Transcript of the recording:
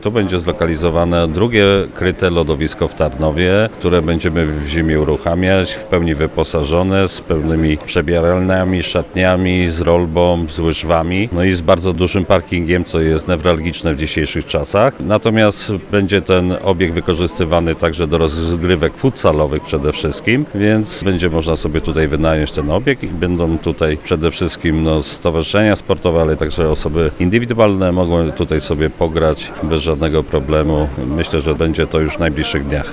Tu będzie zlokalizowane drugie kryte lodowisko w Tarnowie, które będziemy w zimie uruchamiać, w pełni wyposażone, z pełnymi przebieralniami, szatniami, z rolbą, z łyżwami, no i z bardzo dużym parkingiem, co jest newralgiczne w dzisiejszych czasach. Natomiast będzie ten obiekt wykorzystywany także do rozgrywek futsalowych przede wszystkim, więc będzie można sobie tutaj wynająć ten obiekt i będą tutaj przede wszystkim stowarzyszenia sportowe, ale także osoby indywidualne mogą tutaj sobie pograć bez żadnego problemu. Myślę, że będzie to już w najbliższych dniach.